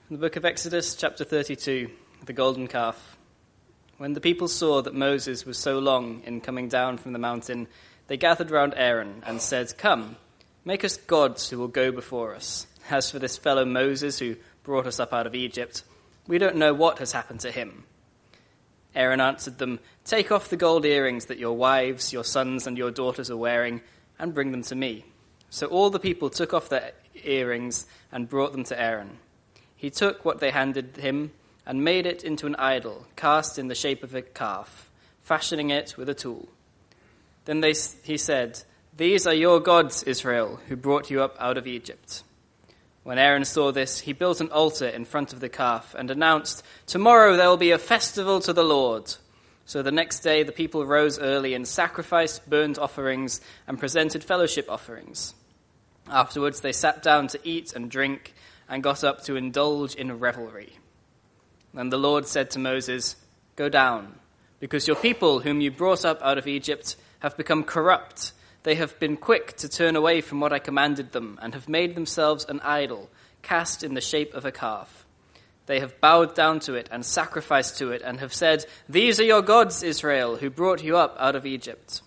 The book of Exodus, chapter 32, the golden calf. When the people saw that Moses was so long in coming down from the mountain, they gathered round Aaron and said, "Come, make us gods who will go before us. As for this fellow Moses who brought us up out of Egypt, we don't know what has happened to him." Aaron answered them, "Take off the gold earrings that your wives, your sons, and your daughters are wearing, and bring them to me." So all the people took off their earrings and brought them to Aaron. He took what they handed him and made it into an idol cast in the shape of a calf, fashioning it with a tool. Then he said, "These are your gods, Israel, who brought you up out of Egypt." When Aaron saw this, he built an altar in front of the calf and announced, "Tomorrow there will be a festival to the Lord." So the next day the people rose early and sacrificed burnt offerings and presented fellowship offerings. Afterwards they sat down to eat and drink and got up to indulge in revelry. Then the Lord said to Moses, "Go down, because your people whom you brought up out of Egypt have become corrupt. They have been quick to turn away from what I commanded them and have made themselves an idol, cast in the shape of a calf. They have bowed down to it and sacrificed to it and have said, 'These are your gods, Israel, who brought you up out of Egypt.'"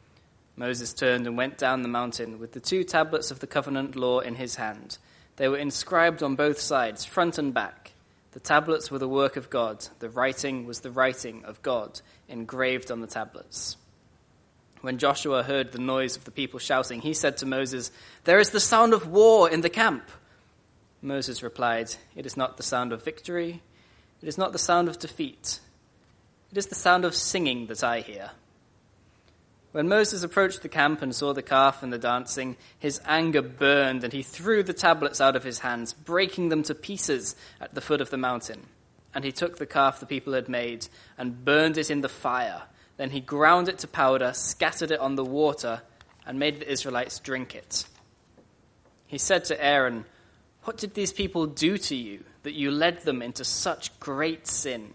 Moses turned and went down the mountain with the 2 tablets of the covenant law in his hand. They were inscribed on both sides, front and back. The tablets were the work of God. The writing was the writing of God, engraved on the tablets. When Joshua heard the noise of the people shouting, he said to Moses, "There is the sound of war in the camp." Moses replied, "It is not the sound of victory. It is not the sound of defeat. It is the sound of singing that I hear." When Moses approached the camp and saw the calf and the dancing, his anger burned, and he threw the tablets out of his hands, breaking them to pieces at the foot of the mountain. And he took the calf the people had made and burned it in the fire. Then he ground it to powder, scattered it on the water, and made the Israelites drink it. He said to Aaron, "What did these people do to you, that you led them into such great sin?"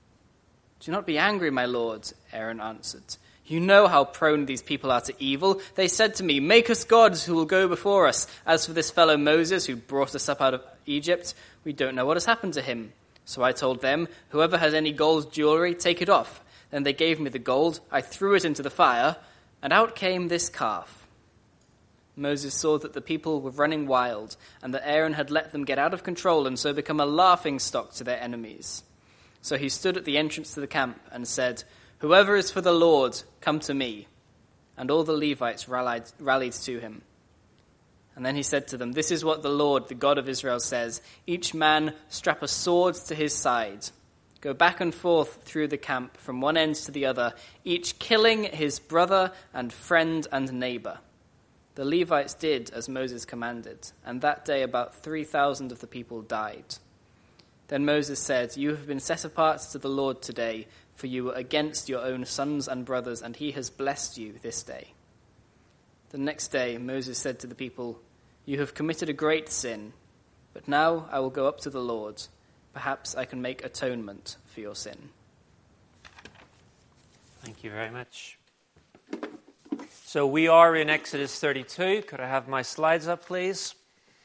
"Do not be angry, my lord," Aaron answered. "You know how prone these people are to evil. They said to me, 'Make us gods who will go before us.' As for this fellow Moses who brought us up out of Egypt, we don't know what has happened to him." So I told them, "Whoever has any gold jewelry, take it off." Then they gave me the gold. I threw it into the fire, and out came this calf. Moses saw that the people were running wild, and that Aaron had let them get out of control and so become a laughingstock to their enemies. So he stood at the entrance to the camp and said, "Whoever is for the Lord, come to me." And all the Levites rallied to him. And then he said to them, "This is what the Lord, the God of Israel, says. Each man strap a sword to his side. Go back and forth through the camp from one end to the other, each killing his brother and friend and neighbor." The Levites did as Moses commanded, and that day about 3,000 of the people died. Then Moses said, "You have been set apart to the Lord today, for you were against your own sons and brothers, and he has blessed you this day." The next day Moses said to the people, "You have committed a great sin, but now I will go up to the Lord. Perhaps I can make atonement for your sin." Thank you very much. So we are in Exodus 32. Could I have my slides up, please?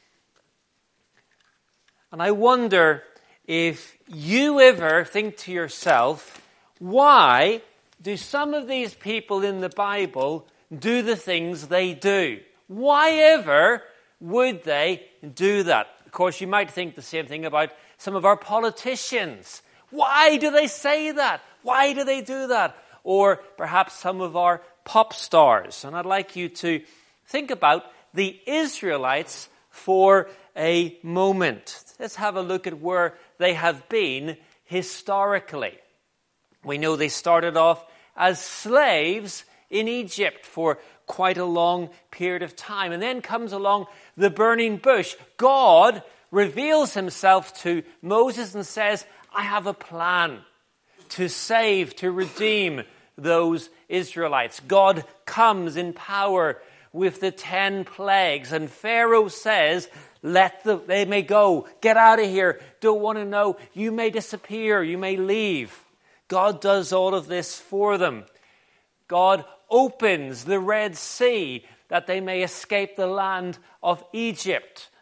And I wonder if you ever think to yourself, why do some of these people in the Bible do the things they do? Why ever would they do that? Of course, you might think the same thing about some of our politicians. Why do they say that? Why do they do that? Or perhaps some of our pop stars. And I'd like you to think about the Israelites for a moment. Let's have a look at where they have been historically. We know they started off as slaves in Egypt for quite a long period of time. And then comes along the burning bush. God reveals himself to Moses and says, "I have a plan to save, to redeem those Israelites." God comes in power with the 10 plagues, and Pharaoh says, they may go, get out of here, don't want to know, you may disappear, you may leave. God does all of this for them. God opens the Red Sea that they may escape the land of Egypt.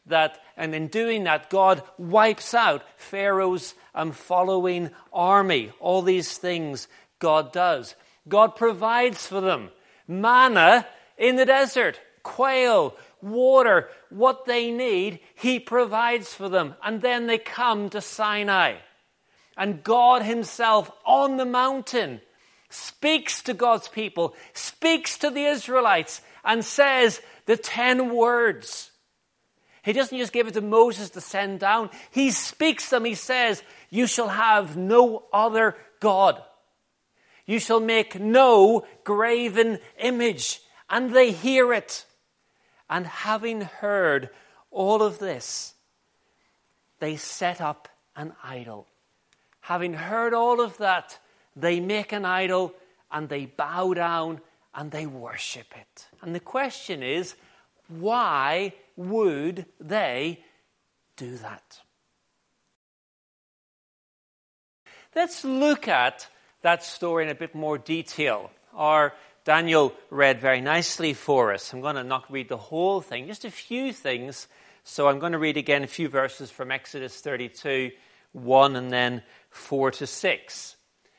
that, and in doing that, God wipes out Pharaoh's following army. All these things God does. God provides for them. Manna in the desert, quail, water, what they need, he provides for them. And then they come to Sinai. And God himself on the mountain speaks to God's people, speaks to the Israelites, and says the 10 words. He doesn't just give it to Moses to send down. He speaks them. He says, you shall have no other God. You shall make no graven image. And they hear it. And having heard all of this, they set up an idol. Having heard all of that, they make an idol and they bow down and they worship it. And the question is, why would they do that? Let's look at that story in a bit more detail. Our Daniel read very nicely for us. I'm going to not read the whole thing, just a few things. So I'm going to read again a few verses from Exodus 32, 1 and then 4 to 6.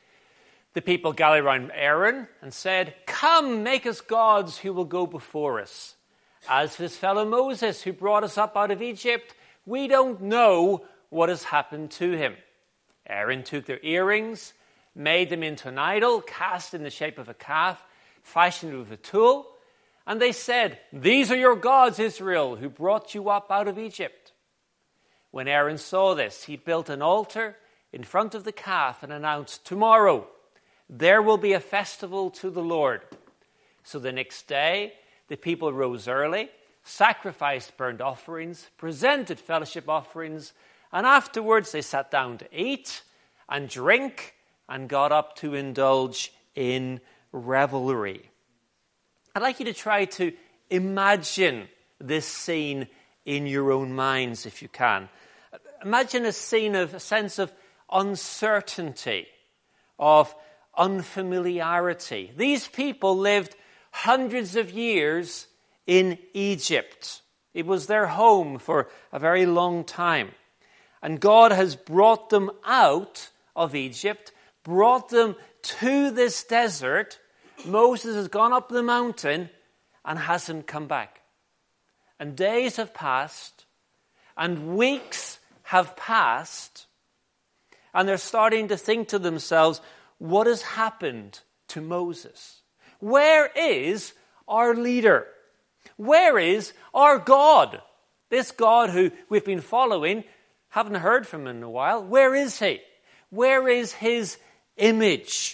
The people gathered around Aaron and said, come, make us gods who will go before us. As for this fellow Moses who brought us up out of Egypt, we don't know what has happened to him. Aaron took their earrings, made them into an idol, cast in the shape of a calf, fashioned with a tool. And they said, these are your gods, Israel, who brought you up out of Egypt. When Aaron saw this, he built an altar in front of the calf and announced, tomorrow there will be a festival to the Lord. So the next day, the people rose early, sacrificed burnt offerings, presented fellowship offerings, and afterwards they sat down to eat and drink and got up to indulge in revelry. I'd like you to try to imagine this scene in your own minds if you can. Imagine a scene of a sense of uncertainty, of unfamiliarity. These people lived hundreds of years in Egypt. It was their home for a very long time. And God has brought them out of Egypt, brought them to this desert. Moses has gone up the mountain and hasn't come back. And days have passed, and weeks have passed, and they're starting to think to themselves, what has happened to Moses? Where is our leader? Where is our God? This God who we've been following, haven't heard from him in a while. Where is he? Where is his image?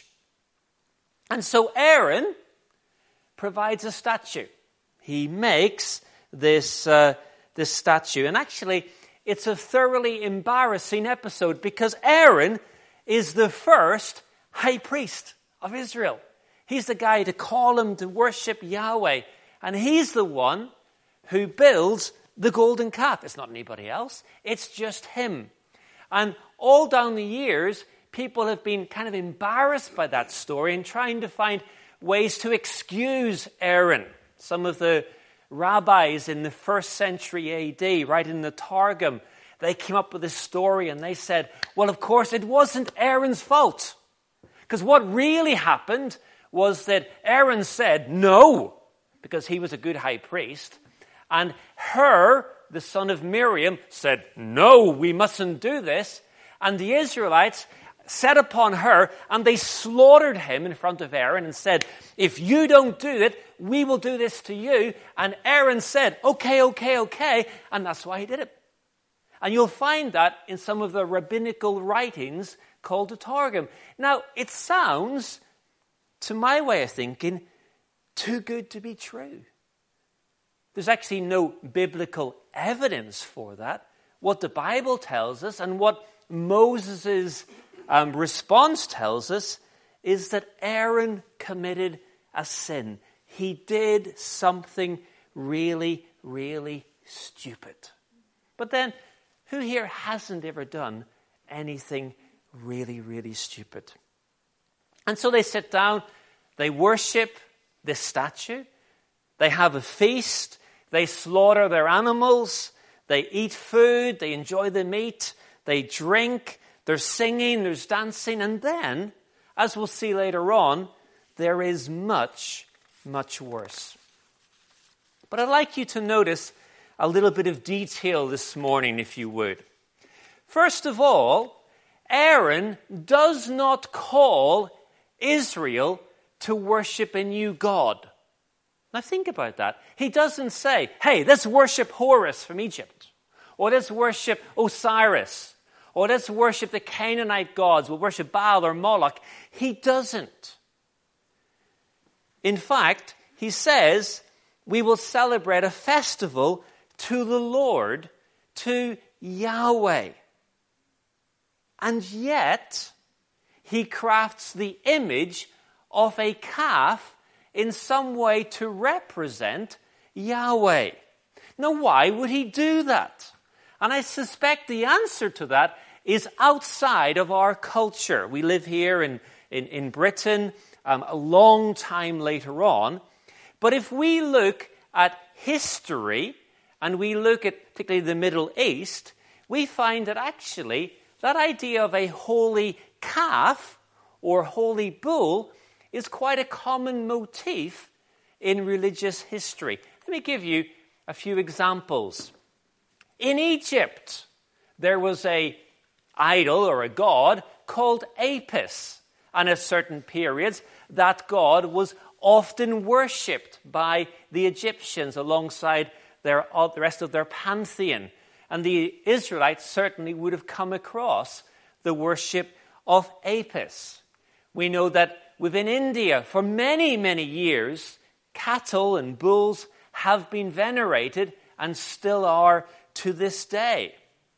And so Aaron provides a statue. He makes this statue. And actually, it's a thoroughly embarrassing episode because Aaron is the first high priest of Israel. He's the guy to call him to worship Yahweh. And he's the one who builds the golden calf. It's not anybody else. It's just him. And all down the years, people have been kind of embarrassed by that story and trying to find ways to excuse Aaron. Some of the rabbis in the 1st century AD, right in the Targum, they came up with this story and they said, well, of course, it wasn't Aaron's fault. Because what really happened was that Aaron said no, because he was a good high priest. And Hur, the son of Miriam, said, no, we mustn't do this. And the Israelites set upon Hur, and they slaughtered him in front of Aaron and said, if you don't do it, we will do this to you. And Aaron said, okay. And that's why he did it. And you'll find that in some of the rabbinical writings called the Targum. Now, it sounds, to my way of thinking, too good to be true. There's actually no biblical evidence for that. What the Bible tells us and what Moses' response tells us is that Aaron committed a sin. He did something really, really stupid. But then, who here hasn't ever done anything really, really stupid? And so they sit down, they worship this statue, they have a feast, they slaughter their animals, They eat food, they enjoy the meat, they drink, there's singing, there's dancing, and then, as we'll see later on, there is much, much worse. But I'd like you to notice a little bit of detail this morning, if you would. First of all, Aaron does not call Israel to worship a new god. Now think about that. He doesn't say, hey, let's worship Horus from Egypt, or let's worship Osiris, or let's worship the Canaanite gods, we'll worship Baal or Moloch. He doesn't. In fact, he says, we will celebrate a festival to the Lord, to Yahweh. And yet, he crafts the image of a calf in some way to represent Yahweh. Now, why would he do that? And I suspect the answer to that is outside of our culture. We live here in Britain a long time later on. But if we look at history, and we look at particularly the Middle East, we find that actually that idea of a holy calf or holy bull is quite a common motif in religious history. Let me give you a few examples. In Egypt, there was an idol or a god called Apis. And at certain periods, that god was often worshipped by the Egyptians alongside the rest of their pantheon. And the Israelites certainly would have come across the worship of Apis. We know that within India, for many, many years, cattle and bulls have been venerated and still are to this day.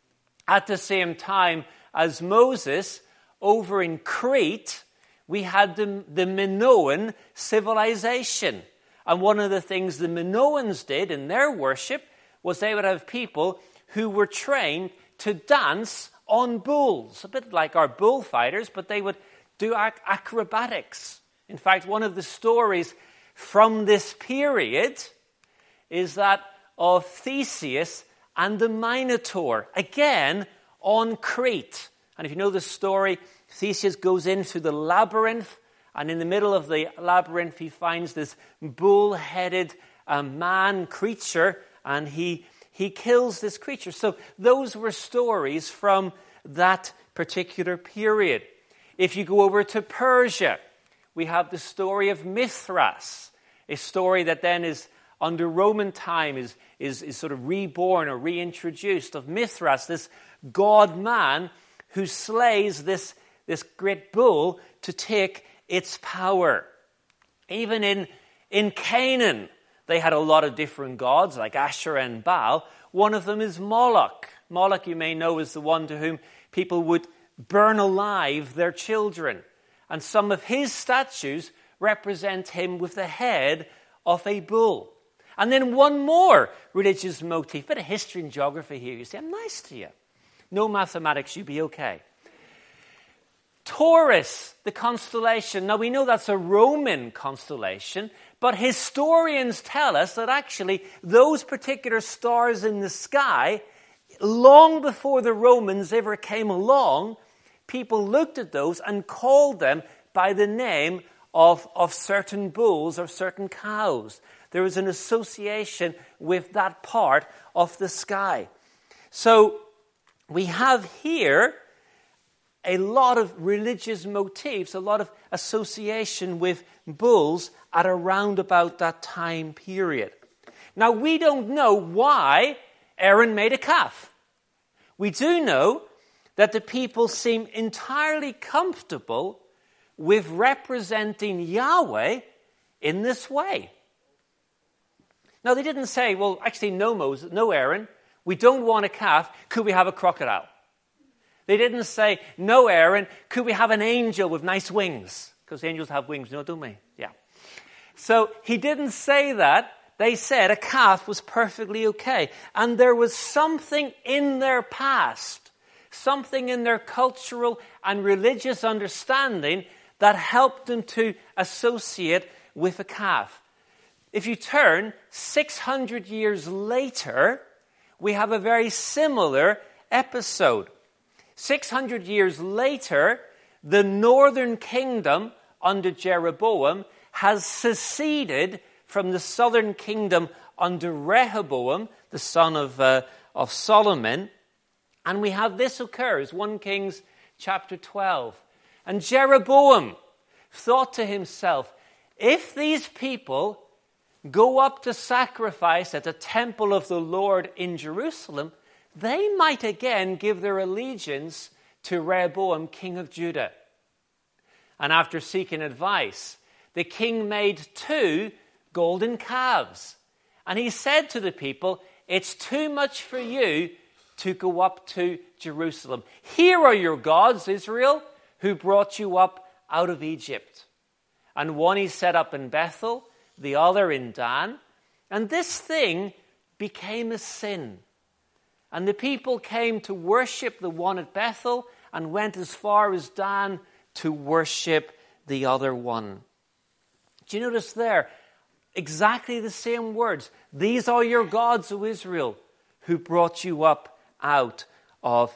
At the same time as Moses, over in Crete, we had the Minoan civilization. And one of the things the Minoans did in their worship was they would have people who were trained to dance on bulls, a bit like our bullfighters, but they would do acrobatics. In fact, one of the stories from this period is that of Theseus and the Minotaur, again on Crete. And if you know the story, Theseus goes into the labyrinth, and in the middle of the labyrinth he finds this bull-headed man creature, and he kills this creature. So those were stories from that particular period. If you go over to Persia, we have the story of Mithras, a story that then is under Roman time is sort of reborn or reintroduced, of Mithras, this god-man who slays this great bull to take its power. Even in Canaan, they had a lot of different gods, like Asherah and Baal. One of them is Moloch. Moloch, you may know, is the one to whom people would burn alive their children. And some of his statues represent him with the head of a bull. And then one more religious motif. Bit of history and geography here. You see, I'm nice to you. No mathematics, you'd be okay. Taurus, the constellation. Now, we know that's a Roman constellation, but historians tell us that actually those particular stars in the sky, long before the Romans ever came along, people looked at those and called them by the name of certain bulls or certain cows. There was an association with that part of the sky. So we have here a lot of religious motifs, a lot of association with bulls at around about that time period. Now, we don't know why Aaron made a calf. We do know that the people seem entirely comfortable with representing Yahweh in this way. Now, they didn't say, well, actually, no Moses, no Aaron, we don't want a calf, could we have a crocodile? They didn't say, no Aaron, could we have an angel with nice wings? Because angels have wings, don't they? Yeah. So he didn't say that. They said a calf was perfectly okay. And there was something in their past, something in their cultural and religious understanding that helped them to associate with a calf. If you turn 600 years later, we have a very similar episode. 600 years later, the northern kingdom under Jeroboam has seceded from the southern kingdom under Rehoboam, the son of Solomon. And we have this occurs, 1 Kings chapter 12. And Jeroboam thought to himself, if these people go up to sacrifice at the temple of the Lord in Jerusalem, they might again give their allegiance to Rehoboam, king of Judah. And after seeking advice, the king made 2 golden calves. And he said to the people, it's too much for you to go up to Jerusalem. Here are your gods, Israel, who brought you up out of Egypt. And one he set up in Bethel, the other in Dan. And this thing became a sin. And the people came to worship the one at Bethel and went as far as Dan to worship the other one. Do you notice there? Exactly the same words. These are your gods, O Israel, who brought you up out of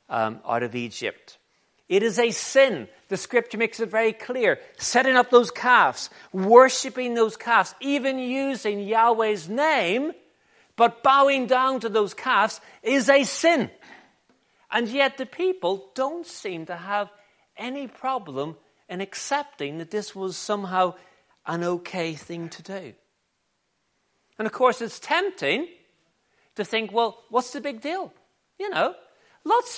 Egypt. It is a sin. The scripture makes it very clear. Setting up those calves, worshipping those calves, even using Yahweh's name, but bowing down to those calves is a sin. And yet the people don't seem to have any problem in accepting that this was somehow an okay thing to do. And of course it's tempting to think, well, what's the big deal? You know, lots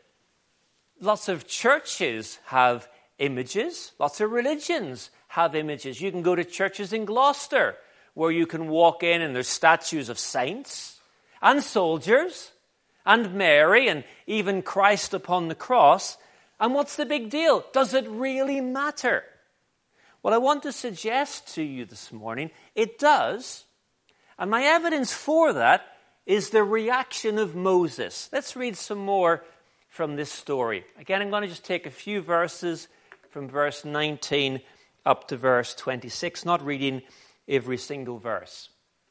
of churches have images. Lots of religions have images. You can go to churches in Gloucester where you can walk in and there's statues of saints and soldiers and Mary and even Christ upon the cross. And what's the big deal? Does it really matter? Well, I want to suggest to you this morning, it does. And my evidence for that is the reaction of Moses. Let's read some more from this story. Again, I'm going to just take a few verses from verse 19 up to verse 26, not reading every single verse.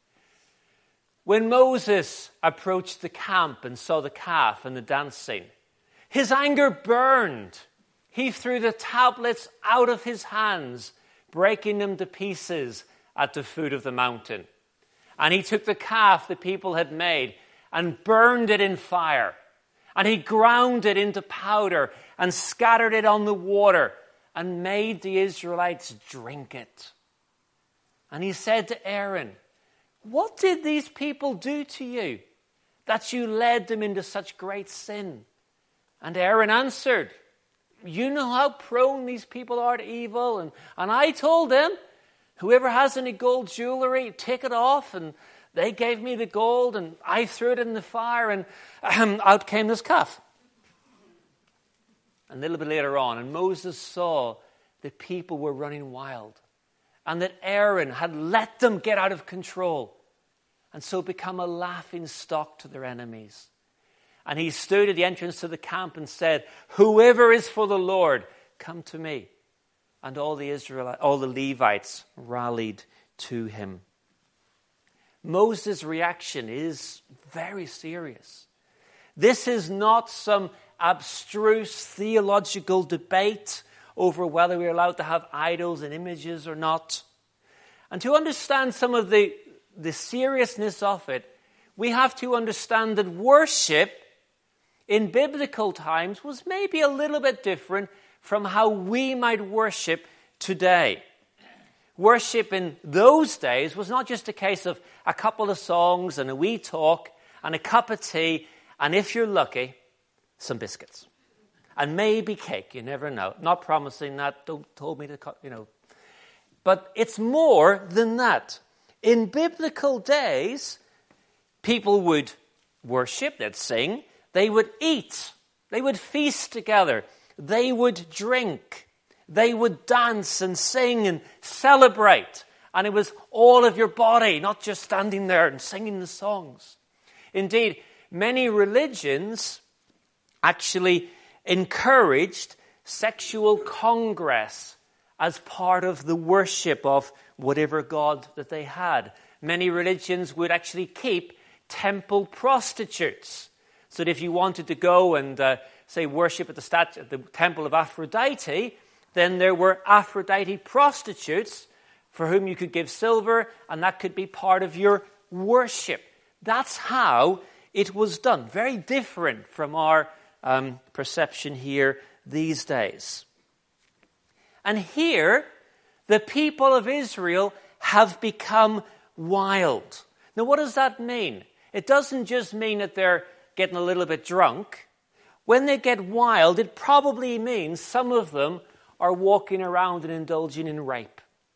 When Moses approached the camp and saw the calf and the dancing, his anger burned. He threw the tablets out of his hands, breaking them to pieces at the foot of the mountain. And he took the calf the people had made and burned it in fire. And he ground it into powder and scattered it on the water and made the Israelites drink it. And he said to Aaron, what did these people do to you that you led them into such great sin? And Aaron answered, you know how prone these people are to evil. And I told them, whoever has any gold jewelry, take it off. And they gave me the gold and I threw it in the fire and out came this calf. A little bit later on, and Moses saw the people were running wild and that Aaron had let them get out of control and so become a laughing stock to their enemies. And he stood at the entrance to the camp and said, whoever is for the Lord, come to me. And all the Levites rallied to him. Moses' reaction is very serious. This is not some abstruse theological debate over whether we're allowed to have idols and images or not. And to understand some of the seriousness of it, we have to understand that worship in biblical times was maybe a little bit different from how we might worship today. Worship in those days was not just a case of a couple of songs and a wee talk and a cup of tea and, if you're lucky, some biscuits. And maybe cake, you never know. Not promising that, don't hold me to, But it's more than that. In biblical days, people would worship, they'd sing, they would eat, they would feast together, they would drink, they would dance and sing and celebrate. And it was all of your body, not just standing there and singing the songs. Indeed, many religions actually encouraged sexual congress as part of the worship of whatever god that they had. Many religions would actually keep temple prostitutes. So that if you wanted to go and, say, worship at the temple of Aphrodite, then there were Aphrodite prostitutes for whom you could give silver, and that could be part of your worship. That's how it was done. Very different from our perception here these days. And here, the people of Israel have become wild. Now, what does that mean? It doesn't just mean that they're getting a little bit drunk. When they get wild, it probably means some of them are walking around and indulging in rape.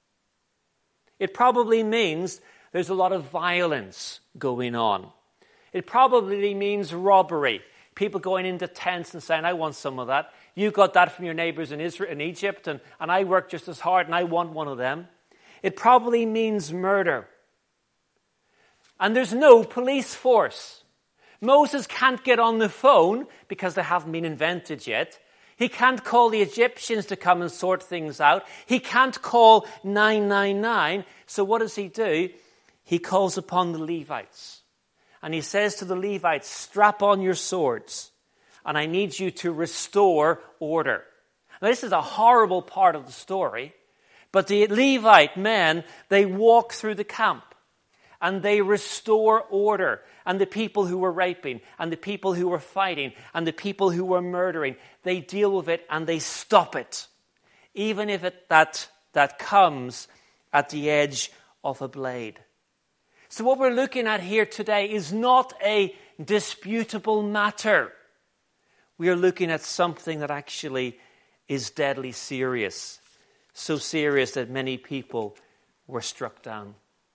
It probably means there's a lot of violence going on. It probably means robbery. People going into tents and saying, I want some of that. You got that from your neighbors in Egypt, and I work just as hard, and I want one of them. It probably means murder. And there's no police force. Moses can't get on the phone because they haven't been invented yet. He can't call the Egyptians to come and sort things out. He can't call 999. So what does he do? He calls upon the Levites. And he says to the Levites, strap on your swords, and I need you to restore order. Now, this is a horrible part of the story, but the Levite men, they walk through the camp, and they restore order. And the people who were raping, and the people who were fighting, and the people who were murdering, they deal with it and they stop it. Even if that comes at the edge of a blade. So what we're looking at here today is not a disputable matter. We are looking at something that actually is deadly serious. So serious that many people were struck down.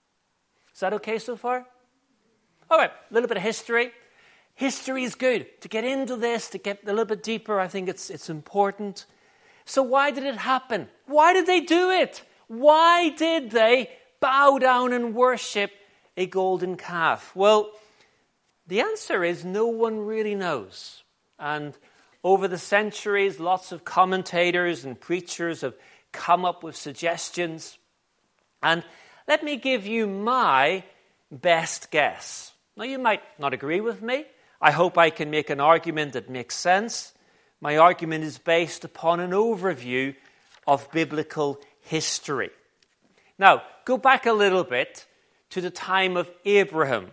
Is that okay so far? All right, a little bit of history. History is good. To get into this, to get a little bit deeper, I think it's important. So why did it happen? Why did they do it? Why did they bow down and worship a golden calf? Well, the answer is no one really knows. And over the centuries, lots of commentators and preachers have come up with suggestions. And let me give you my best guess. Now, you might not agree with me. I hope I can make an argument that makes sense. My argument is based upon an overview of biblical history. Now, go back a little bit to the time of Abraham,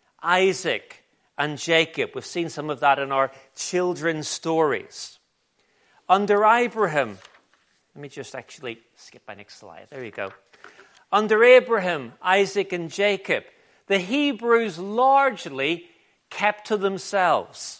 Isaac, and Jacob. We've seen some of that in our children's stories. Under Abraham, let me just actually skip my next slide. There you go. Under Abraham, Isaac, and Jacob, the Hebrews largely kept to themselves.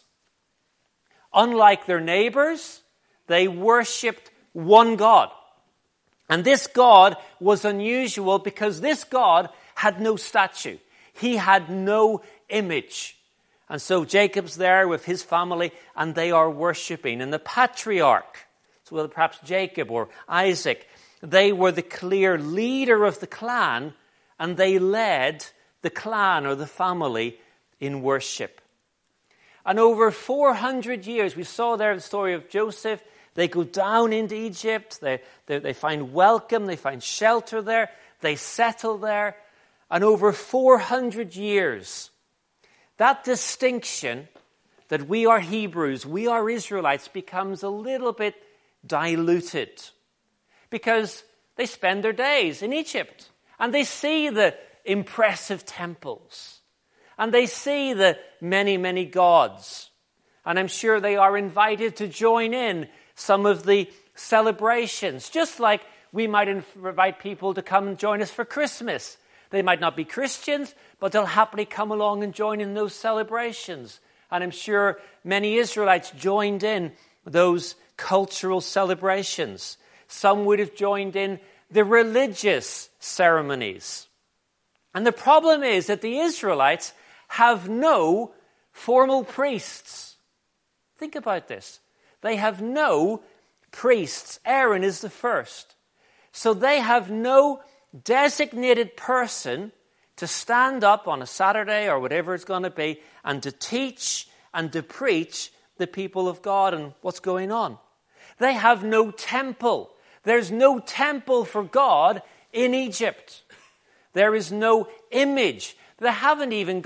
Unlike their neighbors, they worshipped one God. And this God was unusual because this God had no statue. He had no image. And so Jacob's there with his family and they are worshipping. And the patriarch, so whether perhaps Jacob or Isaac, they were the clear leader of the clan and they led the clan or the family in worship. And over 400 years, we saw there the story of Joseph. They go down into Egypt. They find welcome. They find shelter there. They settle there. And over 400 years, that distinction that we are Hebrews, we are Israelites, becomes a little bit diluted. Because they spend their days in Egypt. And they see the impressive temples. And they see the many, many gods. And I'm sure they are invited to join in some of the celebrations. Just like we might invite people to come and join us for Christmas. They might not be Christians, but they'll happily come along and join in those celebrations. And I'm sure many Israelites joined in those cultural celebrations. Some would have joined in the religious ceremonies. And the problem is that the Israelites have no formal priests. Think about this. They have no priests. Aaron is the first. So they have no designated person to stand up on a Saturday or whatever it's going to be and to teach and to preach the people of God and what's going on. They have no temple. There's no temple for God in Egypt. There is no image. They haven't even got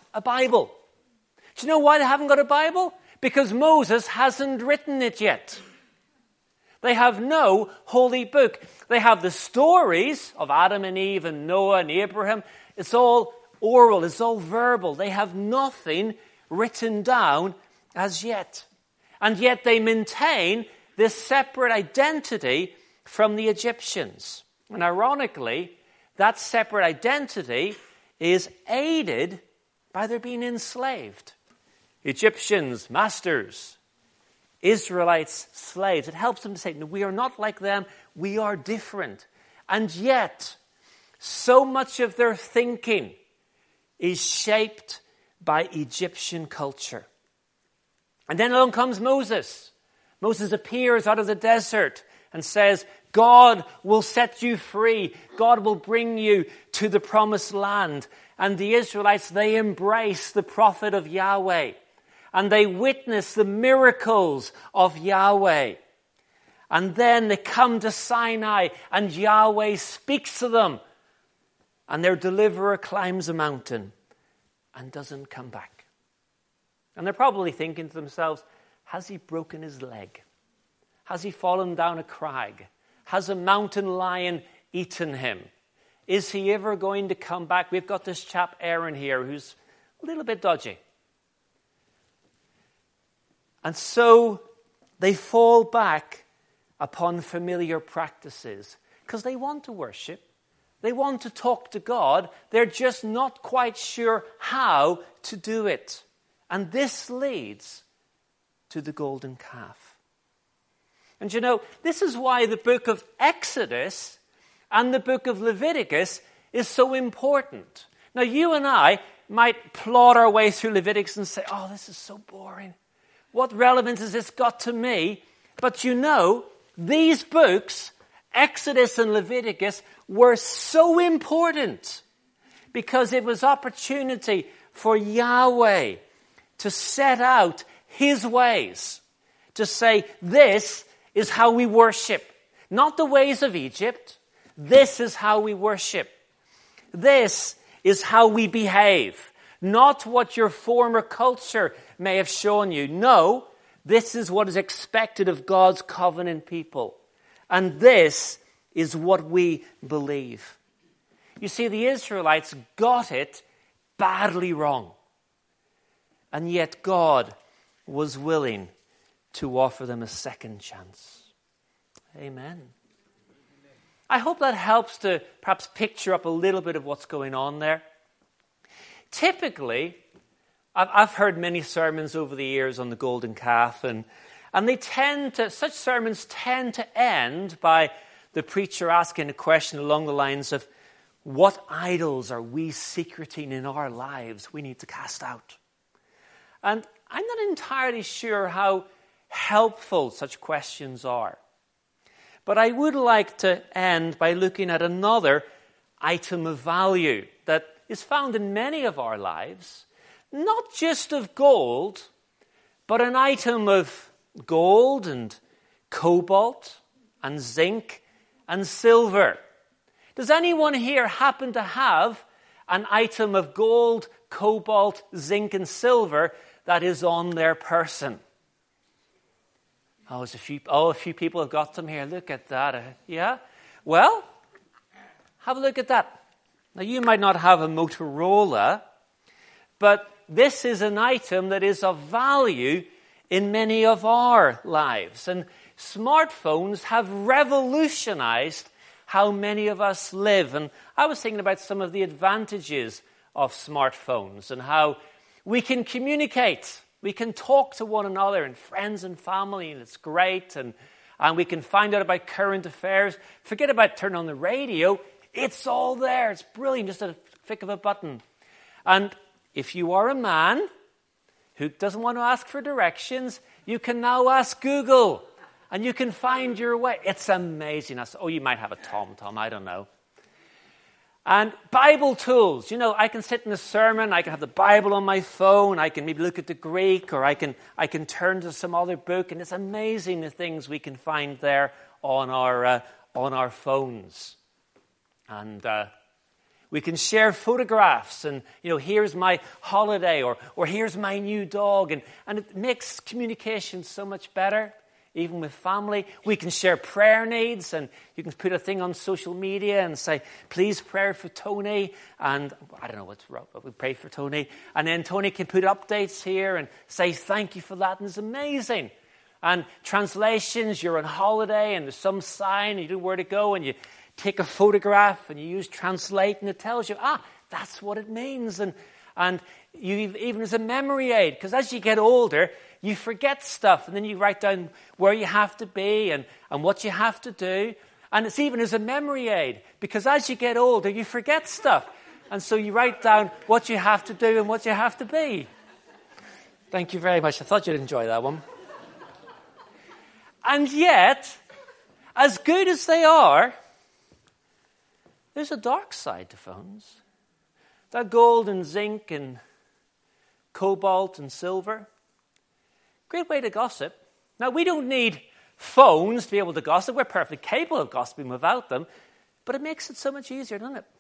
a Bible. Do you know why they haven't got a Bible? Because Moses hasn't written it yet. They have no holy book. They have the stories of Adam and Eve and Noah and Abraham. It's all oral, it's all verbal. They have nothing written down as yet. And yet they maintain this separate identity from the Egyptians. And ironically, that separate identity is aided by their being enslaved. Egyptians, masters. Israelites, slaves. It helps them to say, no, we are not like them, we are different. And yet, so much of their thinking is shaped by Egyptian culture. And then along comes Moses. Moses appears out of the desert and says, God will set you free. God will bring you to the promised land. And the Israelites, they embrace the prophet of Yahweh. And they witness the miracles of Yahweh. And then they come to Sinai and Yahweh speaks to them. And their deliverer climbs a mountain and doesn't come back. And they're probably thinking to themselves, has he broken his leg? Has he fallen down a crag? Has a mountain lion eaten him? Is he ever going to come back? We've got this chap Aaron here who's a little bit dodgy. And so they fall back upon familiar practices because they want to worship. They want to talk to God. They're just not quite sure how to do it. And this leads to the golden calf. And you know, this is why the book of Exodus and the book of Leviticus is so important. Now, you and I might plod our way through Leviticus and say, oh, this is so boring. What relevance has this got to me? But you know, these books, Exodus and Leviticus, were so important because it was opportunity for Yahweh to set out his ways, to say, this is how we worship. Not the ways of Egypt. This is how we worship. This is how we behave. Not what your former culture may have shown you. No, this is what is expected of God's covenant people. And this is what we believe. You see, the Israelites got it badly wrong. And yet God was willing to offer them a second chance. Amen. I hope that helps to perhaps picture up a little bit of what's going on there. Typically, I've heard many sermons over the years on the golden calf, and such sermons tend to end by the preacher asking a question along the lines of, what idols are we secreting in our lives we need to cast out? And I'm not entirely sure how helpful such questions are. But I would like to end by looking at another item of value that is found in many of our lives, not just of gold, but an item of gold and cobalt and zinc and silver. Does anyone here happen to have an item of gold, cobalt, zinc and silver that is on their person? Oh, a few people have got them here. Look at that. Yeah? Well, have a look at that. Now, you might not have a Motorola, but this is an item that is of value in many of our lives. And smartphones have revolutionized how many of us live. And I was thinking about some of the advantages of smartphones and how we can communicate. We can talk to one another and friends and family, and it's great. And we can find out about current affairs. Forget about turning on the radio. It's all there. It's brilliant, just a flick of a button. And if you are a man who doesn't want to ask for directions, you can now ask Google, and you can find your way. It's amazing. Oh, you might have a TomTom, I don't know. And Bible tools. You know, I can sit in a sermon, I can have the Bible on my phone, I can maybe look at the Greek, or I can turn to some other book, and it's amazing the things we can find there on our phones. And We can share photographs and, here's my holiday or here's my new dog. And it makes communication so much better, even with family. We can share prayer needs, and you can put a thing on social media and say, please pray for Tony. And I don't know what's wrong, but we pray for Tony. And then Tony can put updates here and say thank you for that. And it's amazing. And translations, you're on holiday and there's some sign, and you don't know where to go, and you take a photograph and you use translate, and it tells you, that's what it means. And you even as a memory aid, because as you get older, you forget stuff, and then you write down where you have to be and what you have to do. And it's even as a memory aid, because as you get older, you forget stuff. And so you write down what you have to do and what you have to be. Thank you very much. I thought you'd enjoy that one. And yet, as good as they are, there's a dark side to phones. That gold and zinc and cobalt and silver. Great way to gossip. Now, we don't need phones to be able to gossip. We're perfectly capable of gossiping without them. But it makes it so much easier, doesn't it?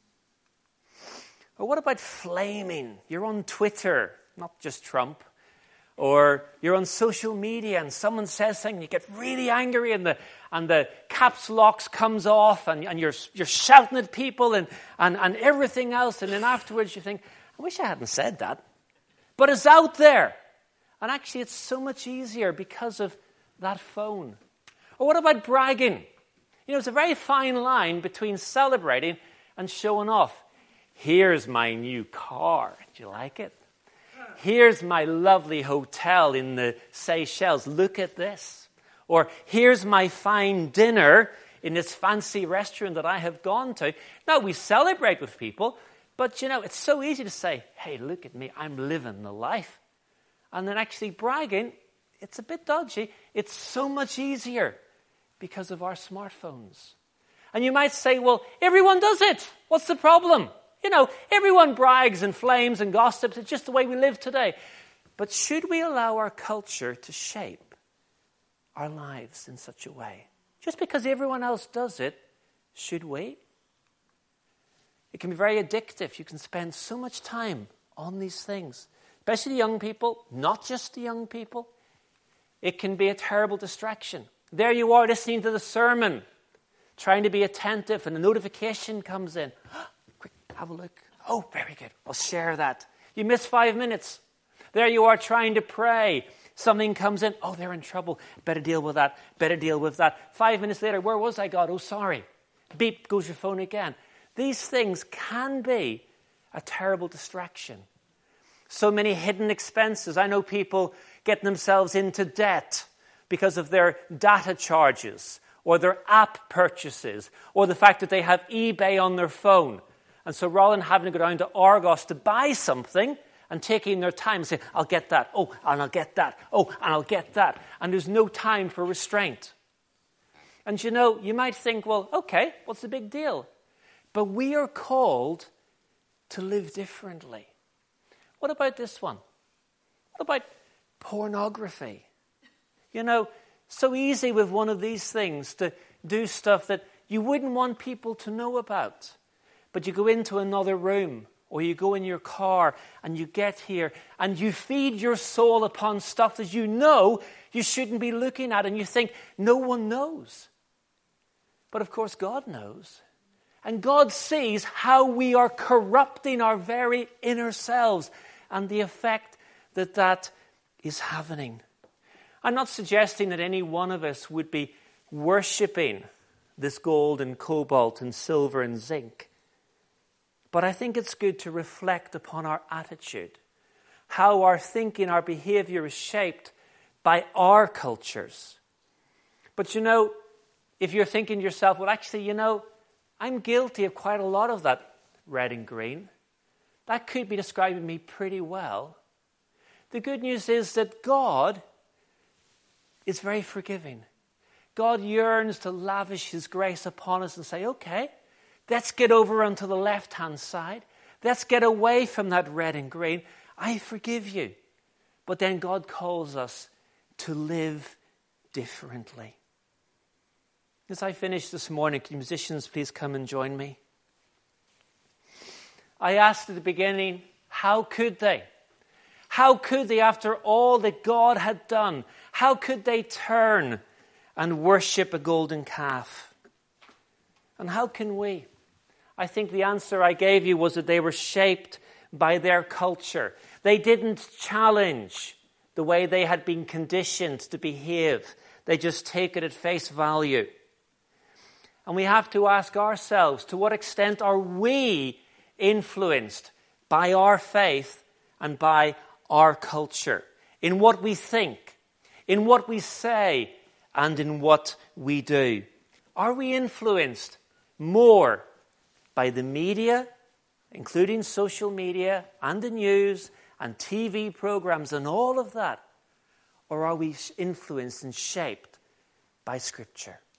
Or what about flaming? You're on Twitter, not just Trump. Or you're on social media and someone says something, you get really angry and the caps locks comes off and you're shouting at people and everything else. And then afterwards you think, I wish I hadn't said that. But it's out there. And actually it's so much easier because of that phone. Or what about bragging? It's a very fine line between celebrating and showing off. Here's my new car. Do you like it? Here's my lovely hotel in the Seychelles. Look at this. Or here's my fine dinner in this fancy restaurant that I have gone to. Now, we celebrate with people, but, it's so easy to say, hey, look at me, I'm living the life. And then actually bragging, it's a bit dodgy. It's so much easier because of our smartphones. And you might say, well, everyone does it. What's the problem? Everyone brags and flames and gossips. It's just the way we live today. But should we allow our culture to shape our lives in such a way? Just because everyone else does it, should we? It can be very addictive. You can spend so much time on these things, especially the young people, not just the young people. It can be a terrible distraction. There you are listening to the sermon, trying to be attentive, and a notification comes in. Have a look. Oh, very good. I'll share that. You miss 5 minutes. There you are trying to pray. Something comes in. Oh, they're in trouble. Better deal with that. Better deal with that. 5 minutes later, where was I, God? Oh, sorry. Beep, goes your phone again. These things can be a terrible distraction. So many hidden expenses. I know people getting themselves into debt because of their data charges or their app purchases or the fact that they have eBay on their phone. And so rather than having to go down to Argos to buy something and taking their time and say, I'll get that, oh, and I'll get that, oh, and I'll get that. And there's no time for restraint. And you might think, well, okay, what's the big deal? But we are called to live differently. What about this one? What about pornography? So easy with one of these things to do stuff that you wouldn't want people to know about. But you go into another room or you go in your car and you get here and you feed your soul upon stuff that you shouldn't be looking at, and you think no one knows. But of course God knows. And God sees how we are corrupting our very inner selves and the effect that is happening. I'm not suggesting that any one of us would be worshipping this gold and cobalt and silver and zinc. But I think it's good to reflect upon our attitude, how our thinking, our behavior is shaped by our cultures. But if you're thinking to yourself, well, actually, I'm guilty of quite a lot of that red and green. That could be describing me pretty well. The good news is that God is very forgiving. God yearns to lavish his grace upon us and say, okay, let's get over onto the left-hand side. Let's get away from that red and green. I forgive you. But then God calls us to live differently. As I finish this morning, can musicians please come and join me? I asked at the beginning, how could they? How could they, after all that God had done, how could they turn and worship a golden calf? And how can we? I think the answer I gave you was that they were shaped by their culture. They didn't challenge the way they had been conditioned to behave. They just take it at face value. And we have to ask ourselves, to what extent are we influenced by our faith and by our culture? In what we think, in what we say, and in what we do? Are we influenced more by the media, including social media and the news and TV programs and all of that? Or are we influenced and shaped by Scripture?